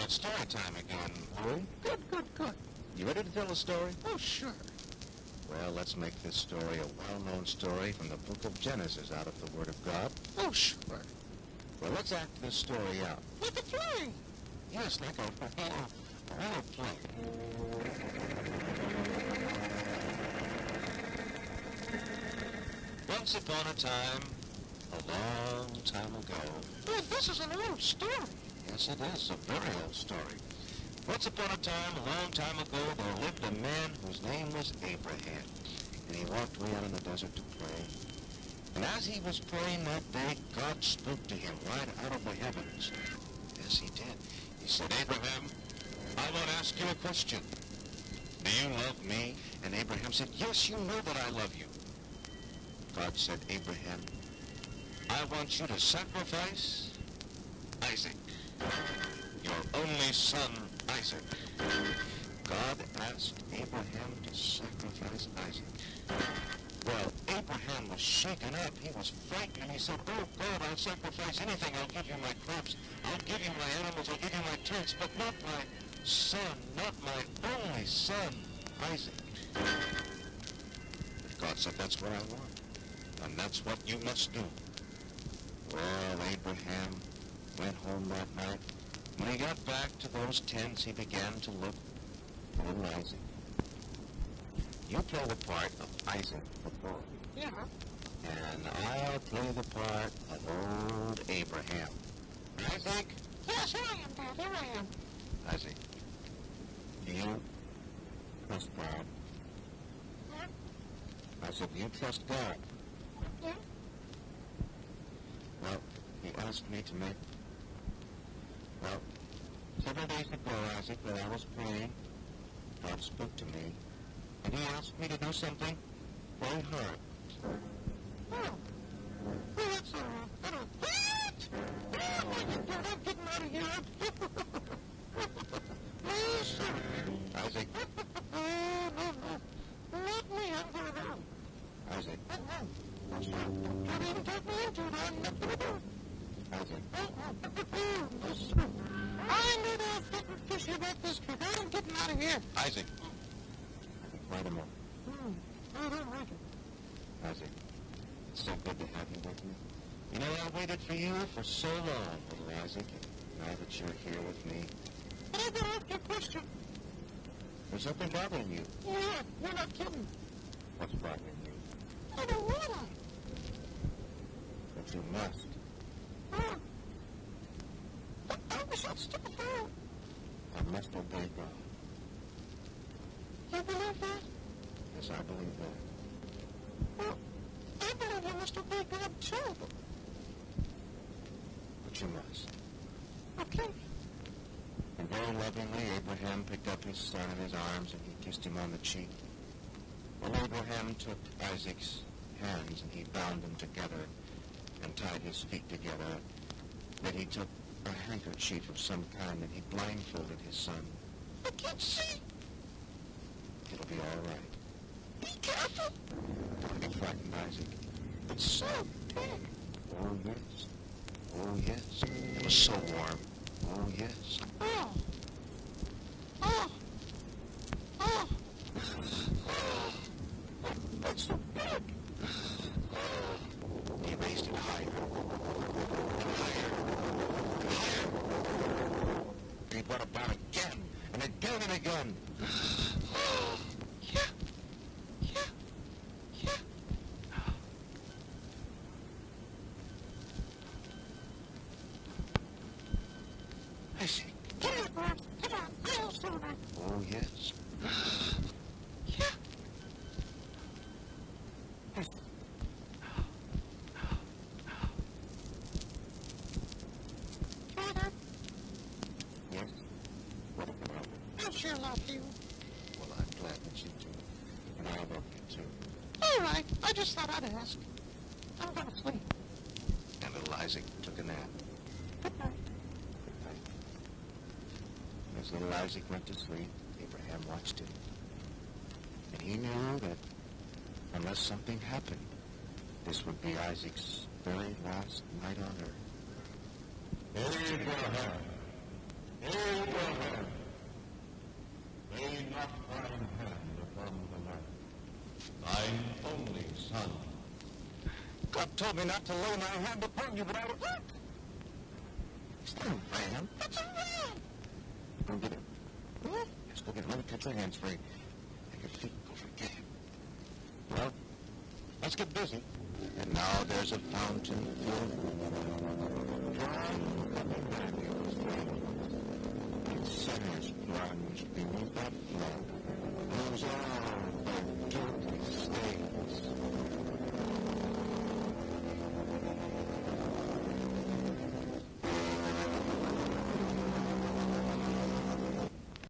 it's story time again, Louie. Good. You ready to tell a story? Oh, sure. Well, let's make this story a well-known story from the book of Genesis out of the Word of God. Oh, sure. Well, let's act this story out. Like a play. Yes, like a real play. Once upon a time, a long time ago. Well, this is an old story. Yes, it is a very old story. Once upon a time, a long time ago, there lived a man whose name was Abraham. And he walked way out in the desert to pray. And as he was praying that day, God spoke to him right out of the heavens. Yes, he did. He said, Abraham, I want to ask you a question. Do you love me? And Abraham said, yes, you know that I love you. God said, Abraham, I want you to sacrifice Isaac, your only son, Isaac. God asked Abraham to sacrifice Isaac. Well, Abraham was shaken up. He was frightened, and he said, oh, God, I'll sacrifice anything. I'll give you my crops. I'll give you my animals. I'll give you my tents, but not my son, not my only son, Isaac. But God said, that's what I want, and that's what you must do. Well, Abraham went home that night. When he got back to those tents, he began to look for little Isaac. You play the part of Isaac before. Yeah. And I'll play the part of old Abraham. Isaac? Yes, here I am, Dad. Here I am. Isaac, do you trust God? Yeah. I said, do you trust God? Yeah. Well, he asked me to make... Well, several days ago, Isaac, when I was praying, God spoke to me, and he asked me to do something very hard. Oh. Well, that's all right. What? Oh, my God, I'm getting out of here. Please, sir. Isaac, No. Let me have her out. Isaac, Don't even take me into it. I'm not going to do it. Isaac. I knew that I would kiss you about this trick. I'm getting out of here. Isaac. Wait a moment. I don't like it. Isaac, it's so good to have you with me. You know, I waited for you for so long, little Isaac, and now that you're here with me, But I gotta ask you a question. there's something bothering you. Yeah, you're not kidding. What's bothering you? I don't wanna. But you must. But I wish I'd stick it out. I must obey God. You believe that? Yes, I believe that. Well, I believe you must obey God too. But you must. Okay. And very lovingly, Abraham picked up his son in his arms and he kissed him on the cheek. Well, Abraham took Isaac's hands and he bound them together and tied his feet together. Then he took a handkerchief of some kind and he blindfolded his son. I can't see. It'll be all right. Be careful. Don't be frightened, Isaac. It's so big. Oh, yes. Oh, yes. It was so warm. Oh, yes. Oh. Oh. Oh. That's so big. He raised it higher and higher and higher. He brought it down again and again and again. Yeah. Yeah. Yeah. Isaac. Get out, Bob. Get out. I'll do that. Oh, yes. Yeah. Father, Yes? What about it? I sure love you. Well, I'm glad that you do. And I love you, too. All right. I just thought I'd ask. I'm going to sleep. And little Isaac took a nap. Good night. As little Isaac went to sleep, Abraham watched him. And he knew that unless something happened, this would be Isaac's very last night on earth. Abraham! Abraham! thine hand upon the land. Thine only son. God told me not to lay my hand upon you, but I will. It's not a ram. It's a ram! Go get it. What? Let's go get it. Let me cut your hands free. And your feet go forget it. Well, let's get busy. And now there's a fountain filled dry Emmanuel's name. And sinners plunge beneath that flow. Whose all